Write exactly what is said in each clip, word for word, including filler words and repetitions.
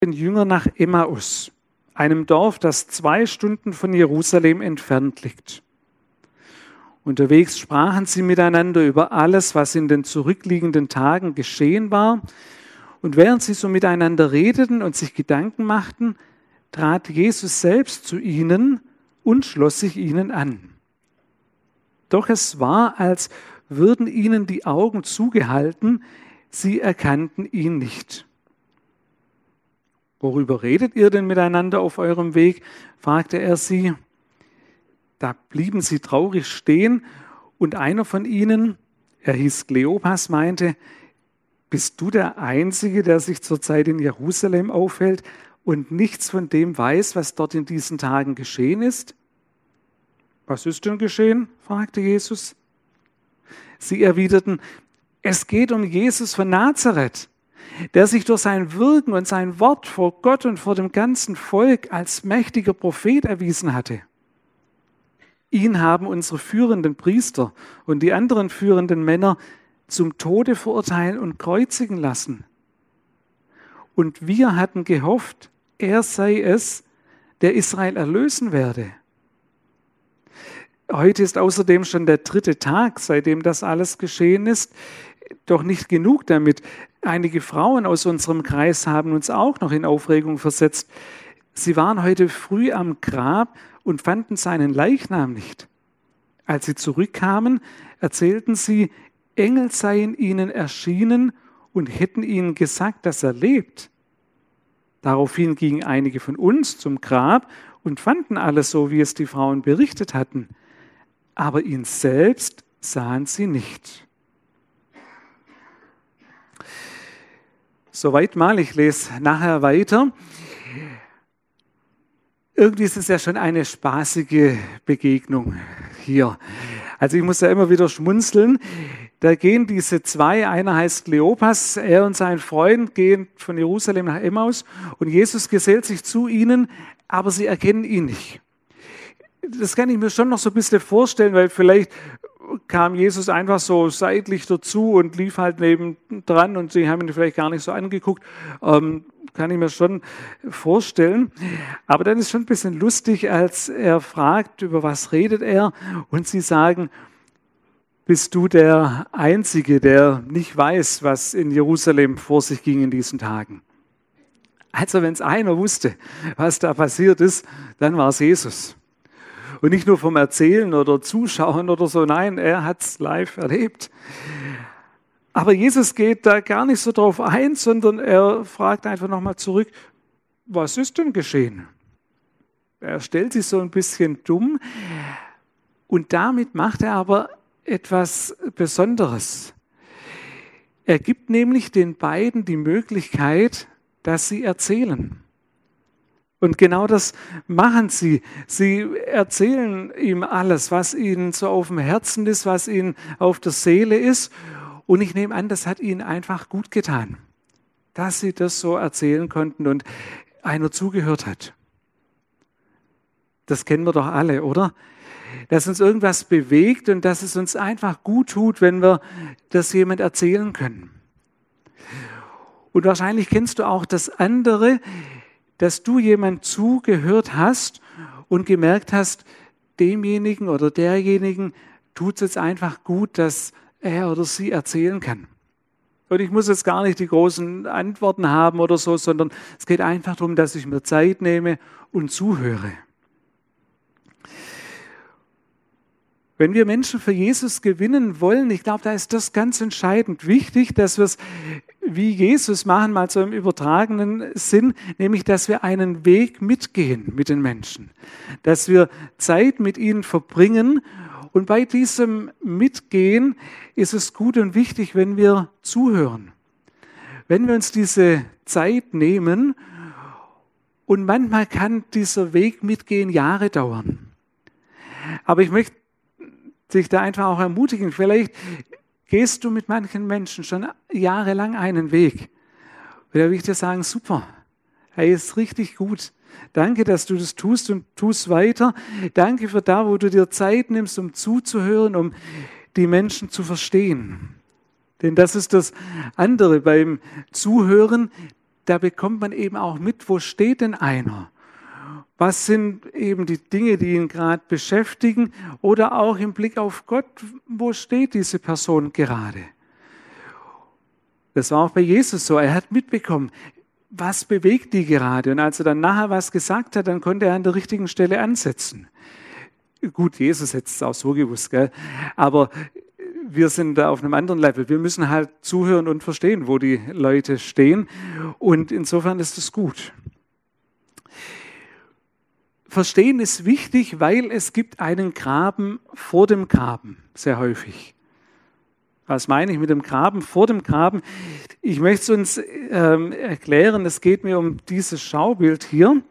den Jünger nach Emmaus, einem Dorf, das zwei Stunden von Jerusalem entfernt liegt. Unterwegs sprachen sie miteinander über alles, was in den zurückliegenden Tagen geschehen war. Und während sie so miteinander redeten und sich Gedanken machten, trat Jesus selbst zu ihnen und schloss sich ihnen an. Doch es war, als würden ihnen die Augen zugehalten, sie erkannten ihn nicht. »Worüber redet ihr denn miteinander auf eurem Weg?« fragte er sie. Da blieben sie traurig stehen und einer von ihnen, er hieß Kleopas, meinte, »Bist du der Einzige, der sich zurzeit in Jerusalem aufhält und nichts von dem weiß, was dort in diesen Tagen geschehen ist?« »Was ist denn geschehen?« fragte Jesus. Sie erwiderten, »Es geht um Jesus von Nazareth, der sich durch sein Wirken und sein Wort vor Gott und vor dem ganzen Volk als mächtiger Prophet erwiesen hatte. Ihn haben unsere führenden Priester und die anderen führenden Männer zum Tode verurteilen und kreuzigen lassen. Und wir hatten gehofft, er sei es, der Israel erlösen werde. Heute ist außerdem schon der dritte Tag, seitdem das alles geschehen ist. Doch nicht genug damit. Einige Frauen aus unserem Kreis haben uns auch noch in Aufregung versetzt. Sie waren heute früh am Grab und fanden seinen Leichnam nicht. Als sie zurückkamen, erzählten sie, Engel seien ihnen erschienen und hätten ihnen gesagt, dass er lebt. Daraufhin gingen einige von uns zum Grab und fanden alles so, wie es die Frauen berichtet hatten. Aber ihn selbst sahen sie nicht. Soweit mal, ich lese nachher weiter. Irgendwie ist es ja schon eine spaßige Begegnung hier. Also ich muss ja immer wieder schmunzeln. Da gehen diese zwei, einer heißt Kleopas, er und sein Freund gehen von Jerusalem nach Emmaus und Jesus gesellt sich zu ihnen, aber sie erkennen ihn nicht. Das kann ich mir schon noch so ein bisschen vorstellen, weil vielleicht kam Jesus einfach so seitlich dazu und lief halt nebendran und sie haben ihn vielleicht gar nicht so angeguckt. Ähm, kann ich mir schon vorstellen. Aber dann ist schon ein bisschen lustig, als er fragt, über was redet er und sie sagen, bist du der Einzige, der nicht weiß, was in Jerusalem vor sich ging in diesen Tagen? Also wenn es einer wusste, was da passiert ist, dann war es Jesus. Und nicht nur vom Erzählen oder Zuschauen oder so, nein, er hat es live erlebt. Aber Jesus geht da gar nicht so drauf ein, sondern er fragt einfach nochmal zurück, was ist denn geschehen? Er stellt sich so ein bisschen dumm und damit macht er aber etwas Besonderes. Er gibt nämlich den beiden die Möglichkeit, dass sie erzählen. Und genau das machen sie. Sie erzählen ihm alles, was ihnen so auf dem Herzen ist, was ihnen auf der Seele ist. Und ich nehme an, das hat ihnen einfach gut getan, dass sie das so erzählen konnten und einer zugehört hat. Das kennen wir doch alle, oder? Dass uns irgendwas bewegt und dass es uns einfach gut tut, wenn wir das jemand erzählen können. Und wahrscheinlich kennst du auch das andere, dass du jemand zugehört hast und gemerkt hast, demjenigen oder derjenigen tut es jetzt einfach gut, dass er oder sie erzählen kann. Und ich muss jetzt gar nicht die großen Antworten haben oder so, sondern es geht einfach darum, dass ich mir Zeit nehme und zuhöre. Wenn wir Menschen für Jesus gewinnen wollen, ich glaube, da ist das ganz entscheidend wichtig, dass wir es wie Jesus machen, mal so im übertragenen Sinn, nämlich, dass wir einen Weg mitgehen mit den Menschen, dass wir Zeit mit ihnen verbringen und bei diesem Mitgehen ist es gut und wichtig, wenn wir zuhören, wenn wir uns diese Zeit nehmen und manchmal kann dieser Weg mitgehen Jahre dauern. Aber ich möchte dich da einfach auch ermutigen, vielleicht gehst du mit manchen Menschen schon jahrelang einen Weg. Und da will ich dir sagen, super, hey, ist richtig gut. Danke, dass du das tust und tust weiter. Danke für da, wo du dir Zeit nimmst, um zuzuhören, um die Menschen zu verstehen. Denn das ist das andere beim Zuhören, da bekommt man eben auch mit, wo steht denn einer? Was sind eben die Dinge, die ihn gerade beschäftigen? Oder auch im Blick auf Gott, wo steht diese Person gerade? Das war auch bei Jesus so. Er hat mitbekommen, was bewegt die gerade? Und als er dann nachher was gesagt hat, dann konnte er an der richtigen Stelle ansetzen. Gut, Jesus hätte es auch so gewusst, gell? Aber wir sind da auf einem anderen Level. Wir müssen halt zuhören und verstehen, wo die Leute stehen. Und insofern ist es gut. Verstehen ist wichtig, weil es gibt einen Graben vor dem Graben, sehr häufig. Was meine ich mit dem Graben vor dem Graben? Ich möchte es uns ähm, erklären, es geht mir um dieses Schaubild hier.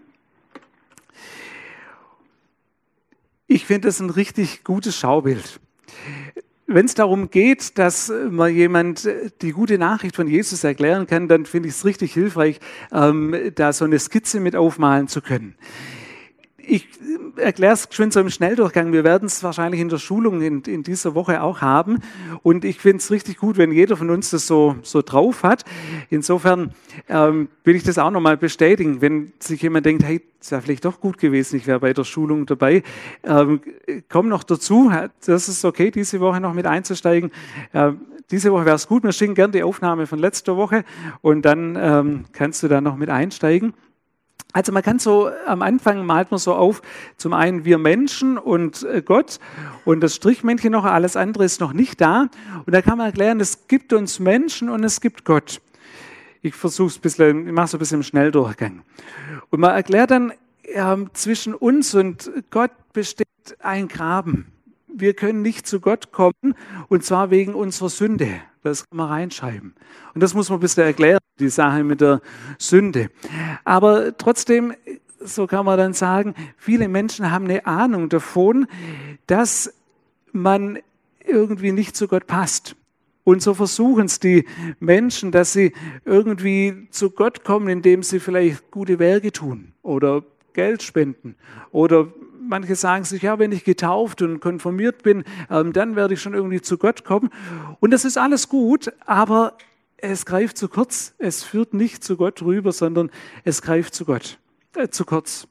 Ich finde das ein richtig gutes Schaubild. Wenn es darum geht, dass mal jemand die gute Nachricht von Jesus erklären kann, dann finde ich es richtig hilfreich, ähm, da so eine Skizze mit aufmalen zu können. Ich erkläre es schon so im Schnelldurchgang. Wir werden es wahrscheinlich in der Schulung in, in dieser Woche auch haben. Und ich finde es richtig gut, wenn jeder von uns das so, so drauf hat. Insofern ähm, will ich das auch nochmal bestätigen. Wenn sich jemand denkt, hey, das wäre vielleicht doch gut gewesen, ich wäre bei der Schulung dabei. Ähm, komm noch dazu. Das ist okay, diese Woche noch mit einzusteigen. Ähm, diese Woche wäre es gut. Wir schicken gerne die Aufnahme von letzter Woche und dann ähm, kannst du da noch mit einsteigen. Also man kann so, am Anfang malt man so auf, zum einen wir Menschen und Gott und das Strichmännchen noch, alles andere ist noch nicht da. Und da kann man erklären, es gibt uns Menschen und es gibt Gott. Ich versuche es ein bisschen, ich mache es ein bisschen im Schnelldurchgang. Und man erklärt dann, ja, zwischen uns und Gott besteht ein Graben. Wir können nicht zu Gott kommen und zwar wegen unserer Sünde. Das kann man reinschreiben. Und das muss man ein bisschen erklären, die Sache mit der Sünde. Aber trotzdem, so kann man dann sagen, viele Menschen haben eine Ahnung davon, dass man irgendwie nicht zu Gott passt. Und so versuchen es die Menschen, dass sie irgendwie zu Gott kommen, indem sie vielleicht gute Werke tun oder Geld spenden oder manche sagen sich, ja, wenn ich getauft und konfirmiert bin, ähm, dann werde ich schon irgendwie zu Gott kommen. Und das ist alles gut, aber es greift zu kurz. Es führt nicht zu Gott rüber, sondern es greift zu Gott, äh, zu kurz.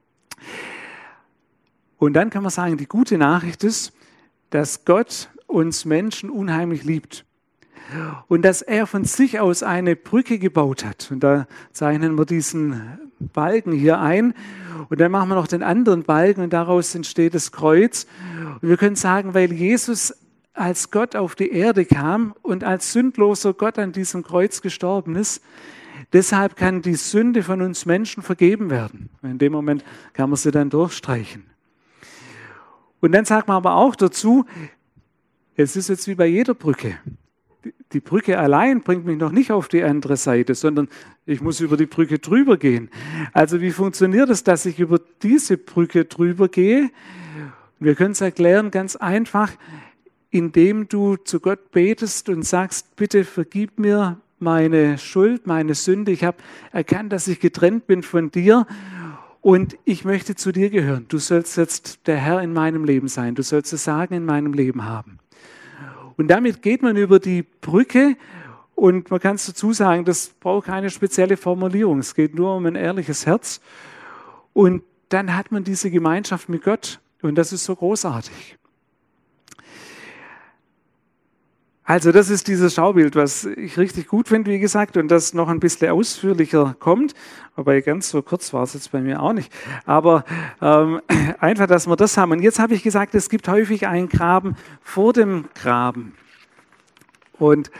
Und dann kann man sagen, die gute Nachricht ist, dass Gott uns Menschen unheimlich liebt. Und dass er von sich aus eine Brücke gebaut hat. Und da zeichnen wir diesen Balken hier ein. Und dann machen wir noch den anderen Balken und daraus entsteht das Kreuz. Und wir können sagen, weil Jesus als Gott auf die Erde kam und als sündloser Gott an diesem Kreuz gestorben ist, deshalb kann die Sünde von uns Menschen vergeben werden. Und in dem Moment kann man sie dann durchstreichen. Und dann sagt man aber auch dazu, es ist jetzt wie bei jeder Brücke. Die Brücke allein bringt mich noch nicht auf die andere Seite, sondern ich muss über die Brücke drüber gehen. Also wie funktioniert es, dass ich über diese Brücke drüber gehe? Wir können es erklären ganz einfach, indem du zu Gott betest und sagst, bitte vergib mir meine Schuld, meine Sünde. Ich habe erkannt, dass ich getrennt bin von dir und ich möchte zu dir gehören. Du sollst jetzt der Herr in meinem Leben sein. Du sollst das Sagen in meinem Leben haben. Und damit geht man über die Brücke und man kann es dazu sagen, das braucht keine spezielle Formulierung. Es geht nur um ein ehrliches Herz. Und dann hat man diese Gemeinschaft mit Gott und das ist so großartig. Also das ist dieses Schaubild, was ich richtig gut finde, wie gesagt, und das noch ein bisschen ausführlicher kommt. Wobei ganz so kurz war es jetzt bei mir auch nicht. Aber ähm, einfach, dass wir das haben. Und jetzt habe ich gesagt, es gibt häufig einen Graben vor dem Graben. Und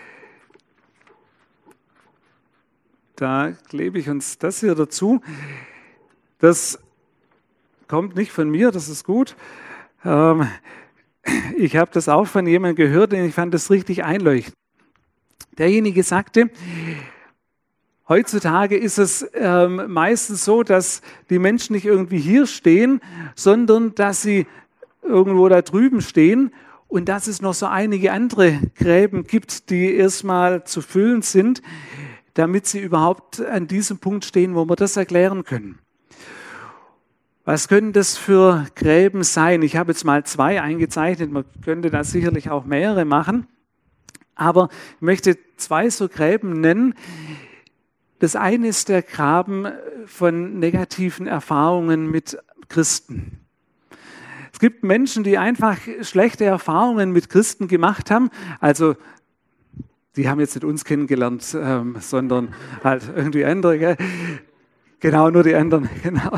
da klebe ich uns das hier dazu. Das kommt nicht von mir, das ist gut. Ähm, Ich habe das auch von jemandem gehört und ich fand das richtig einleuchtend. Derjenige sagte, heutzutage ist es ähm, meistens so, dass die Menschen nicht irgendwie hier stehen, sondern dass sie irgendwo da drüben stehen und dass es noch so einige andere Gräben gibt, die erstmal zu füllen sind, damit sie überhaupt an diesem Punkt stehen, wo wir das erklären können. Was können das für Gräben sein? Ich habe jetzt mal zwei eingezeichnet, man könnte da sicherlich auch mehrere machen, aber ich möchte zwei so Gräben nennen, Das eine ist der Graben von negativen Erfahrungen mit Christen. Es gibt Menschen, die einfach schlechte Erfahrungen mit Christen gemacht haben. Also die haben jetzt nicht uns kennengelernt, ähm, sondern halt irgendwie andere. Gell? Genau, nur die anderen. Genau.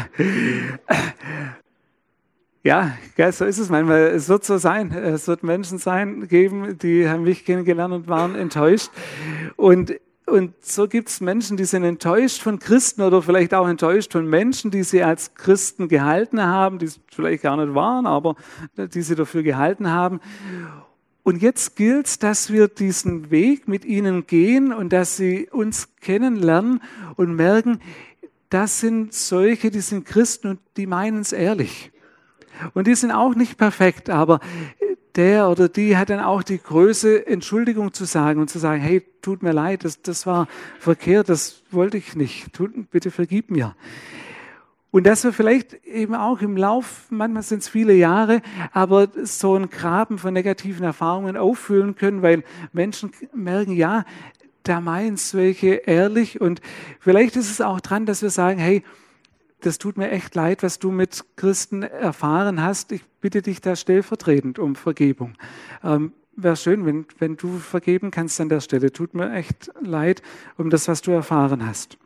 Ja, gell, so ist es manchmal. Es wird so sein. Es wird Menschen sein, geben, die haben mich kennengelernt und waren enttäuscht. Und Und so gibt es Menschen, die sind enttäuscht von Christen oder vielleicht auch enttäuscht von Menschen, die sie als Christen gehalten haben, die es vielleicht gar nicht waren, aber die sie dafür gehalten haben. Und jetzt gilt es, dass wir diesen Weg mit ihnen gehen und dass sie uns kennenlernen und merken, das sind solche, die sind Christen und die meinen es ehrlich. Und die sind auch nicht perfekt, aber der oder die hat dann auch die Größe, Entschuldigung zu sagen und zu sagen, hey, tut mir leid, das, das war verkehrt, das wollte ich nicht, tut, bitte vergib mir. Und dass wir vielleicht eben auch im Lauf, manchmal sind es viele Jahre, aber so einen Graben von negativen Erfahrungen auffüllen können, weil Menschen merken, ja, da meinen es welche ehrlich und vielleicht ist es auch dran, dass wir sagen, hey, das tut mir echt leid, was du mit Christen erfahren hast. Ich bitte dich da stellvertretend um Vergebung. Ähm, Wäre schön, wenn, wenn du vergeben kannst an der Stelle. Tut mir echt leid um das, was du erfahren hast.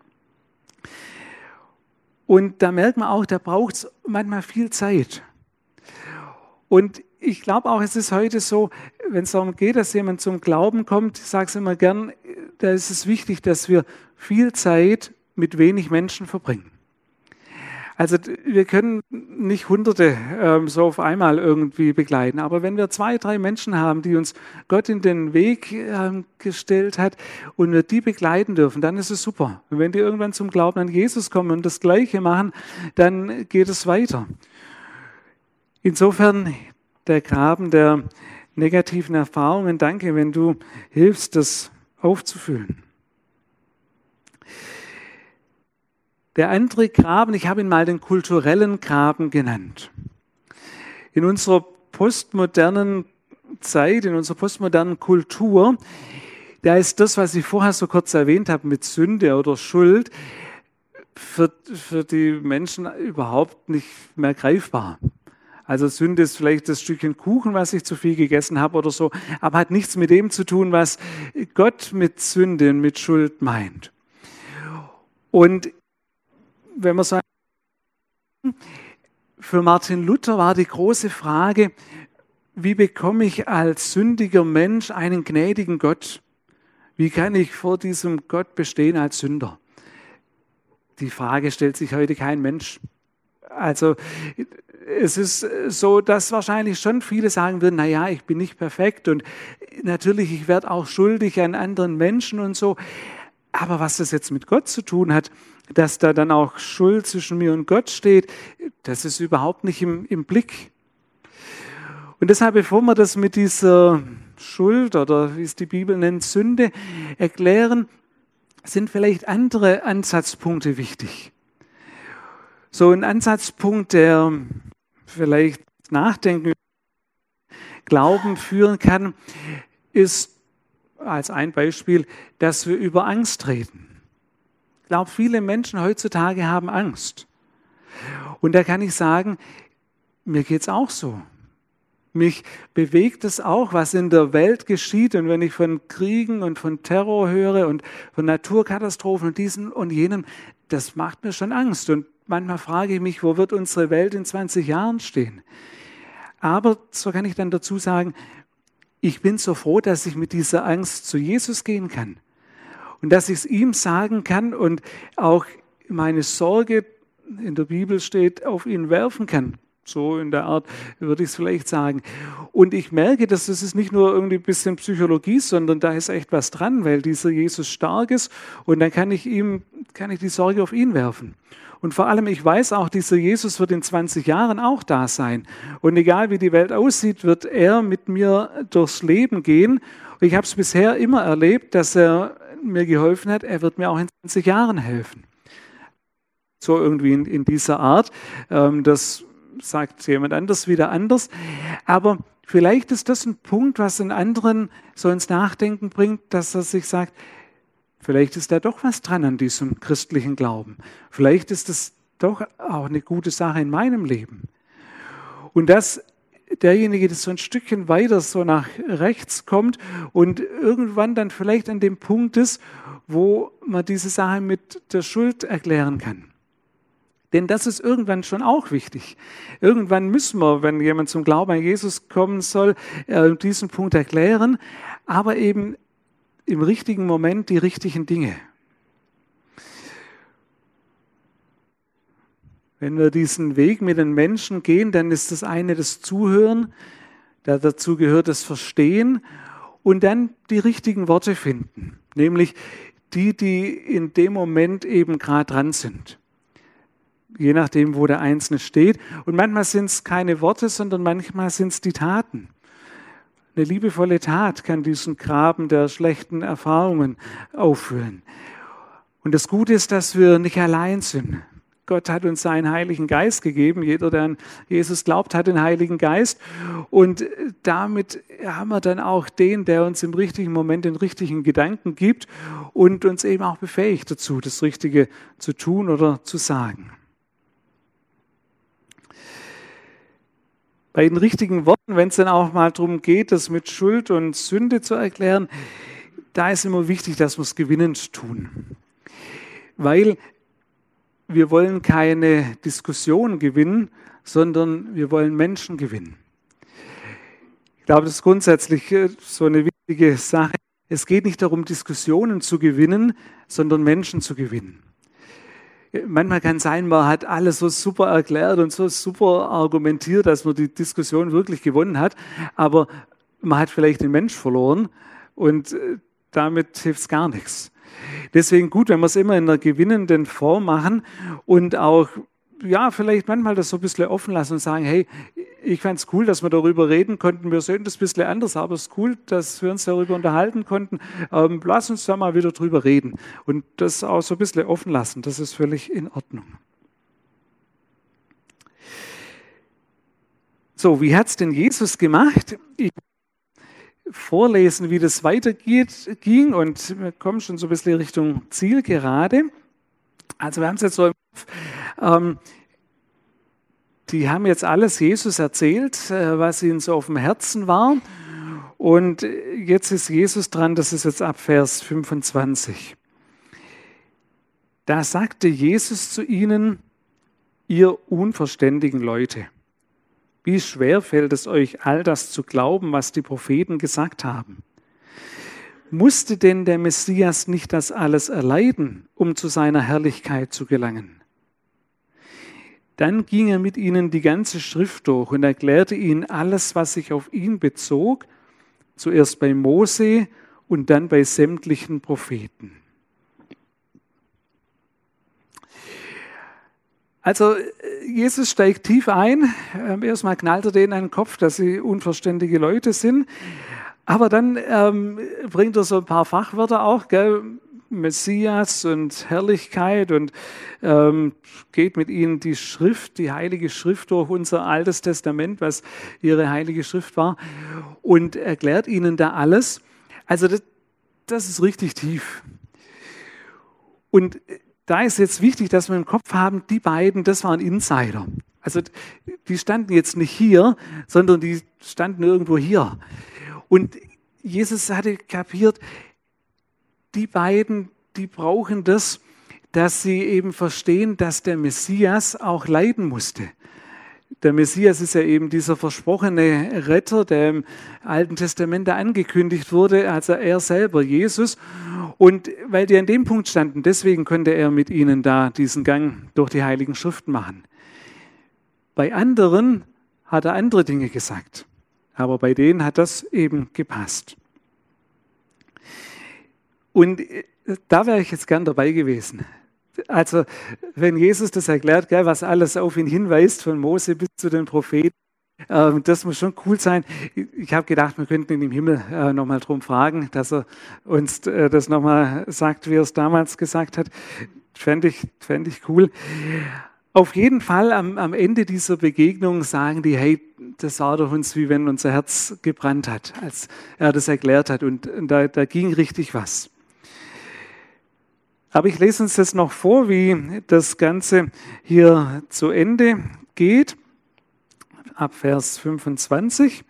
Und da merkt man auch, da braucht es manchmal viel Zeit. Und ich glaube auch, es ist heute so, wenn es darum geht, dass jemand zum Glauben kommt, ich sage es immer gern, da ist es wichtig, dass wir viel Zeit mit wenig Menschen verbringen. Also wir können nicht Hunderte ähm, so auf einmal irgendwie begleiten, aber wenn wir zwei, drei Menschen haben, die uns Gott in den Weg ähm, gestellt hat und wir die begleiten dürfen, dann ist es super. Und wenn die irgendwann zum Glauben an Jesus kommen und das Gleiche machen, dann geht es weiter. Insofern der Graben der negativen Erfahrungen, danke, wenn du hilfst, das aufzufüllen. Der andere Graben, ich habe ihn mal den kulturellen Graben genannt. In unserer postmodernen Zeit, in unserer postmodernen Kultur, da ist das, was ich vorher so kurz erwähnt habe mit Sünde oder Schuld, für, für die Menschen überhaupt nicht mehr greifbar. Also Sünde ist vielleicht das Stückchen Kuchen, was ich zu viel gegessen habe oder so, aber hat nichts mit dem zu tun, was Gott mit Sünde und mit Schuld meint. Und wenn man sagt, für Martin Luther war die große Frage, wie bekomme ich als sündiger Mensch einen gnädigen Gott? Wie kann ich vor diesem Gott bestehen als Sünder? Die Frage stellt sich heute kein Mensch. Also es ist so, dass wahrscheinlich schon viele sagen würden, naja, ich bin nicht perfekt und natürlich, ich werde auch schuldig an anderen Menschen und so. Aber was das jetzt mit Gott zu tun hat, dass da dann auch Schuld zwischen mir und Gott steht, das ist überhaupt nicht im, im Blick. Und deshalb, bevor wir das mit dieser Schuld oder wie es die Bibel nennt, Sünde erklären, sind vielleicht andere Ansatzpunkte wichtig. So ein Ansatzpunkt, der vielleicht Nachdenken, Glauben führen kann, ist als ein Beispiel, dass wir über Angst reden. Ich glaube, viele Menschen heutzutage haben Angst. Und da kann ich sagen, mir geht es auch so. Mich bewegt es auch, was in der Welt geschieht. Und wenn ich von Kriegen und von Terror höre und von Naturkatastrophen und diesen und jenem, das macht mir schon Angst. Und manchmal frage ich mich, wo wird unsere Welt in zwanzig Jahren stehen? Aber so kann ich dann dazu sagen, ich bin so froh, dass ich mit dieser Angst zu Jesus gehen kann und dass ich es ihm sagen kann und auch meine Sorge, in der Bibel steht, auf ihn werfen kann. So in der Art würde ich es vielleicht sagen. Und ich merke, dass das ist nicht nur irgendwie ein bisschen Psychologie, sondern da ist echt was dran, weil dieser Jesus stark ist und dann kann ich ihm, kann ich die Sorge auf ihn werfen. Und vor allem, ich weiß auch, dieser Jesus wird in zwanzig Jahren auch da sein. Und egal wie die Welt aussieht, wird er mit mir durchs Leben gehen. Und ich habe es bisher immer erlebt, dass er mir geholfen hat. Er wird mir auch in zwanzig Jahren helfen. So irgendwie in, in dieser Art. Ähm, das sagt jemand anders wieder anders. Aber vielleicht ist das ein Punkt, was einen anderen so ins Nachdenken bringt, dass er sich sagt, vielleicht ist da doch was dran an diesem christlichen Glauben. Vielleicht ist es doch auch eine gute Sache in meinem Leben. Und dass derjenige, der so ein Stückchen weiter so nach rechts kommt und irgendwann dann vielleicht an dem Punkt ist, wo man diese Sache mit der Schuld erklären kann. Denn das ist irgendwann schon auch wichtig. Irgendwann müssen wir, wenn jemand zum Glauben an Jesus kommen soll, diesen Punkt erklären, aber eben im richtigen Moment die richtigen Dinge. Wenn wir diesen Weg mit den Menschen gehen, dann ist das eine das Zuhören, dazu gehört das Verstehen und dann die richtigen Worte finden, nämlich die, die in dem Moment eben gerade dran sind. Je nachdem, wo der Einzelne steht. Und manchmal sind es keine Worte, sondern manchmal sind es die Taten. Eine liebevolle Tat kann diesen Graben der schlechten Erfahrungen auffüllen. Und das Gute ist, dass wir nicht allein sind. Gott hat uns seinen Heiligen Geist gegeben. Jeder, der an Jesus glaubt, hat den Heiligen Geist. Und damit haben wir dann auch den, der uns im richtigen Moment den richtigen Gedanken gibt und uns eben auch befähigt dazu, das Richtige zu tun oder zu sagen. Bei den richtigen Worten, wenn es dann auch mal darum geht, das mit Schuld und Sünde zu erklären, da ist immer wichtig, dass wir es gewinnend tun. Weil wir wollen keine Diskussion gewinnen, sondern wir wollen Menschen gewinnen. Ich glaube, das ist grundsätzlich so eine wichtige Sache. Es geht nicht darum, Diskussionen zu gewinnen, sondern Menschen zu gewinnen. Manchmal kann es sein, man hat alles so super erklärt und so super argumentiert, dass man die Diskussion wirklich gewonnen hat, aber man hat vielleicht den Mensch verloren und damit hilft es gar nichts. Deswegen gut, wenn wir es immer in einer gewinnenden Form machen und auch, ja, vielleicht manchmal das so ein bisschen offen lassen und sagen, hey, ich fand es cool, dass wir darüber reden konnten, wir sehen das ein bisschen anders, aber es ist cool, dass wir uns darüber unterhalten konnten. Ähm, lass uns da mal wieder drüber reden und das auch so ein bisschen offen lassen, das ist völlig in Ordnung. So, wie hat es denn Jesus gemacht? Ich vorlesen, wie das weitergeht, ging und wir kommen schon so ein bisschen Richtung Zielgerade. Also wir haben es jetzt so im Kopf, ähm, die haben jetzt alles Jesus erzählt, äh, was ihnen so auf dem Herzen war und jetzt ist Jesus dran, das ist jetzt ab Vers fünfundzwanzig. Da sagte Jesus zu ihnen, ihr unverständigen Leute, wie schwer fällt es euch, all das zu glauben, was die Propheten gesagt haben? Musste denn der Messias nicht das alles erleiden, um zu seiner Herrlichkeit zu gelangen? Dann ging er mit ihnen die ganze Schrift durch und erklärte ihnen alles, was sich auf ihn bezog, zuerst bei Mose und dann bei sämtlichen Propheten. Also Jesus steigt tief ein. Erstmal knallt er denen an den Kopf, dass sie unverständige Leute sind. Aber dann ähm, bringt er so ein paar Fachwörter auch, gell? Messias und Herrlichkeit und ähm, geht mit ihnen die Schrift, die Heilige Schrift durch unser Altes Testament, was ihre Heilige Schrift war, und erklärt ihnen da alles. Also das, das ist richtig tief. Und da ist jetzt wichtig, dass wir im Kopf haben, die beiden, das waren Insider. Also die standen jetzt nicht hier, sondern die standen irgendwo hier. Und Jesus hatte kapiert, die beiden, die brauchen das, dass sie eben verstehen, dass der Messias auch leiden musste. Der Messias ist ja eben dieser versprochene Retter, der im Alten Testament angekündigt wurde, also er selber, Jesus. Und weil die an dem Punkt standen, deswegen konnte er mit ihnen da diesen Gang durch die Heiligen Schriften machen. Bei anderen hat er andere Dinge gesagt, aber bei denen hat das eben gepasst. Und da wäre ich jetzt gern dabei gewesen. Also wenn Jesus das erklärt, gell, was alles auf ihn hinweist, von Mose bis zu den Propheten, äh, das muss schon cool sein. Ich, ich habe gedacht, wir könnten ihn im Himmel äh, nochmal drum fragen, dass er uns äh, das nochmal sagt, wie er es damals gesagt hat. Fände ich, fänd ich cool. Auf jeden Fall am, am Ende dieser Begegnung sagen die, hey, das sah doch uns, wie wenn unser Herz gebrannt hat, als er das erklärt hat. Und, und da, da ging richtig was. Aber ich lese uns das noch vor, wie das Ganze hier zu Ende geht, ab Vers fünfundzwanzig.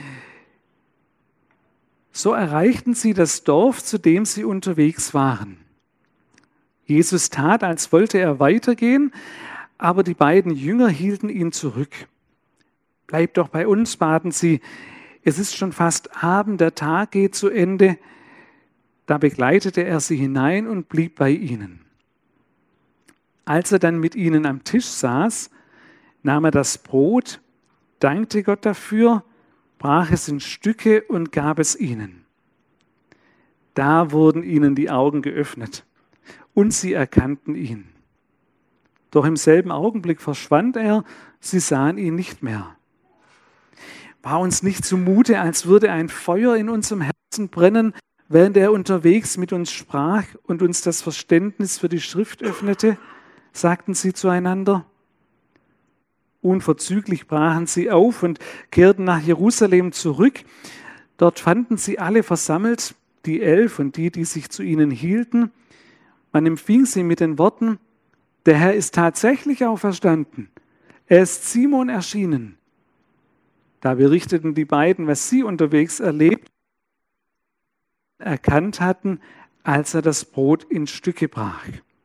So erreichten sie das Dorf, zu dem sie unterwegs waren. Jesus tat, als wollte er weitergehen, aber die beiden Jünger hielten ihn zurück. Bleib doch bei uns, baten sie. Es ist schon fast Abend, der Tag geht zu Ende. Da begleitete er sie hinein und blieb bei ihnen. Als er dann mit ihnen am Tisch saß, nahm er das Brot, dankte Gott dafür, brach es in Stücke und gab es ihnen. Da wurden ihnen die Augen geöffnet und sie erkannten ihn. Doch im selben Augenblick verschwand er, sie sahen ihn nicht mehr. War uns nicht zumute, als würde ein Feuer in unserem Herzen brennen, während er unterwegs mit uns sprach und uns das Verständnis für die Schrift öffnete, sagten sie zueinander. Unverzüglich brachen sie auf und kehrten nach Jerusalem zurück. Dort fanden sie alle versammelt, die Elf und die, die sich zu ihnen hielten. Man empfing sie mit den Worten, der Herr ist tatsächlich auferstanden. Er ist Simon erschienen. Da berichteten die beiden, was sie unterwegs erlebt, erkannt hatten, als er das Brot in Stücke brach.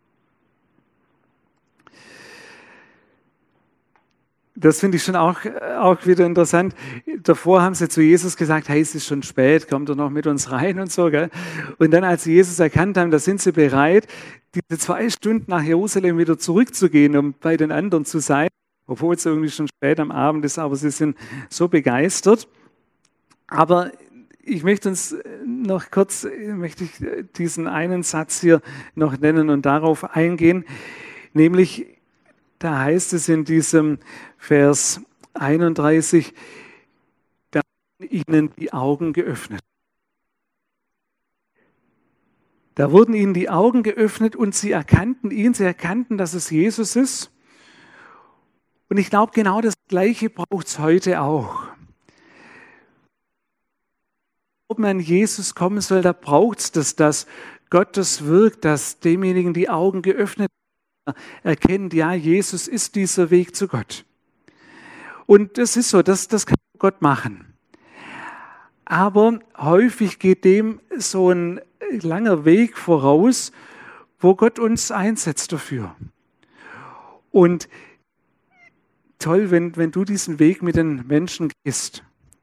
Das finde ich schon auch, auch wieder interessant. Davor haben sie zu Jesus gesagt, hey, es ist schon spät, kommt doch noch mit uns rein und so. Gell? Und dann, als sie Jesus erkannt haben, da sind sie bereit, diese zwei Stunden nach Jerusalem wieder zurückzugehen, um bei den anderen zu sein, obwohl es irgendwie schon spät am Abend ist, aber sie sind so begeistert. Aber ich möchte uns noch kurz, möchte ich diesen einen Satz hier noch nennen und darauf eingehen, nämlich, da heißt es in diesem Vers einunddreißig, da wurden ihnen die Augen geöffnet. Da wurden ihnen die Augen geöffnet und sie erkannten ihn, sie erkannten, dass es Jesus ist. Und ich glaube, genau das Gleiche braucht es heute auch. Ob man an Jesus kommen soll, da braucht es das, dass Gottes wirkt, dass demjenigen die Augen geöffnet werden, erkennt, ja, Jesus ist dieser Weg zu Gott. Und das ist so, das, das kann Gott machen. Aber häufig geht dem so ein langer Weg voraus, wo Gott uns einsetzt dafür. Und toll, wenn, wenn du diesen Weg mit den Menschen gehst.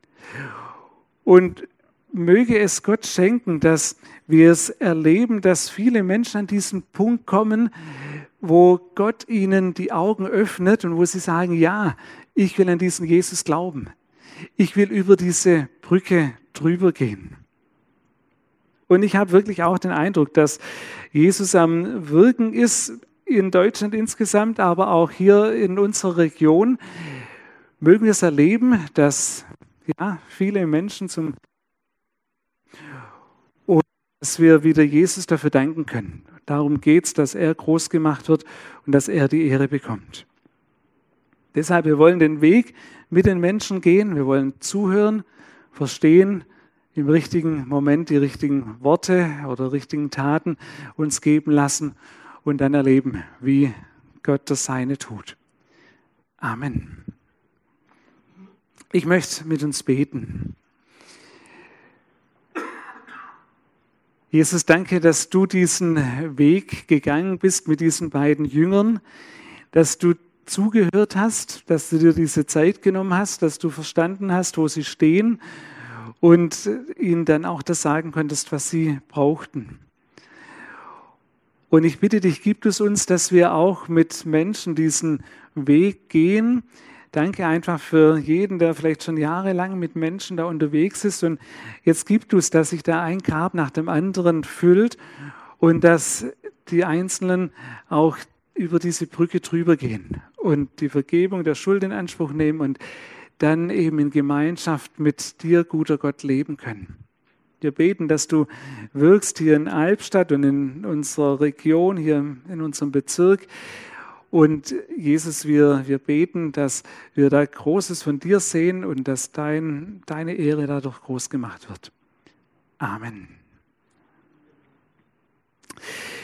Und möge es Gott schenken, dass wir es erleben, dass viele Menschen an diesen Punkt kommen, wo Gott ihnen die Augen öffnet und wo sie sagen, ja, ich will an diesen Jesus glauben. Ich will über diese Brücke drüber gehen. Und ich habe wirklich auch den Eindruck, dass Jesus am Wirken ist, in Deutschland insgesamt, aber auch hier in unserer Region. Mögen wir es erleben, dass ja, viele Menschen zum und dass wir wieder Jesus dafür danken können. Darum geht es, dass er groß gemacht wird und dass er die Ehre bekommt. Deshalb, wir wollen den Weg mit den Menschen gehen, wir wollen zuhören, verstehen, im richtigen Moment die richtigen Worte oder richtigen Taten uns geben lassen und dann erleben, wie Gott das Seine tut. Amen. Ich möchte mit uns beten. Jesus, danke, dass du diesen Weg gegangen bist mit diesen beiden Jüngern, dass du zugehört hast, dass du dir diese Zeit genommen hast, dass du verstanden hast, wo sie stehen und ihnen dann auch das sagen konntest, was sie brauchten. Und ich bitte dich, gib es uns, dass wir auch mit Menschen diesen Weg gehen. Danke einfach für jeden, der vielleicht schon jahrelang mit Menschen da unterwegs ist. Und jetzt gibt es, dass sich da ein Grab nach dem anderen füllt und dass die Einzelnen auch über diese Brücke drüber gehen und die Vergebung der Schuld in Anspruch nehmen und dann eben in Gemeinschaft mit dir, guter Gott, leben können. Wir beten, dass du wirkst hier in Albstadt und in unserer Region, hier in unserem Bezirk. Und Jesus, wir, wir beten, dass wir da Großes von dir sehen und dass dein, deine Ehre dadurch groß gemacht wird. Amen.